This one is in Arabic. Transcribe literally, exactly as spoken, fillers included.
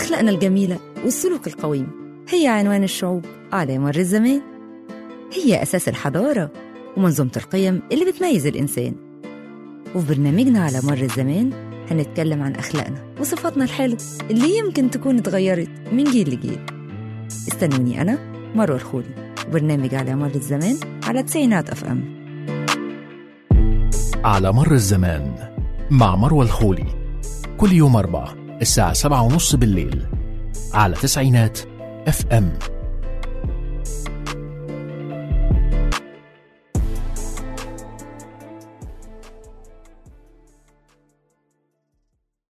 أخلاقنا الجميلة والسلوك القويم هي عنوان الشعوب على مر الزمان، هي أساس الحضارة ومنظومة القيم اللي بتميز الإنسان. وفي برنامجنا على مر الزمان هنتكلم عن أخلاقنا وصفاتنا الحلوة اللي يمكن تكون اتغيرت من جيل لجيل. استنوني أنا مروة الخولي وبرنامج على مر الزمان على تسعينات أف أم. على مر الزمان مع مروة الخولي كل يوم أربعة الساعة سبعة ونص بالليل على تسعينات أف أم.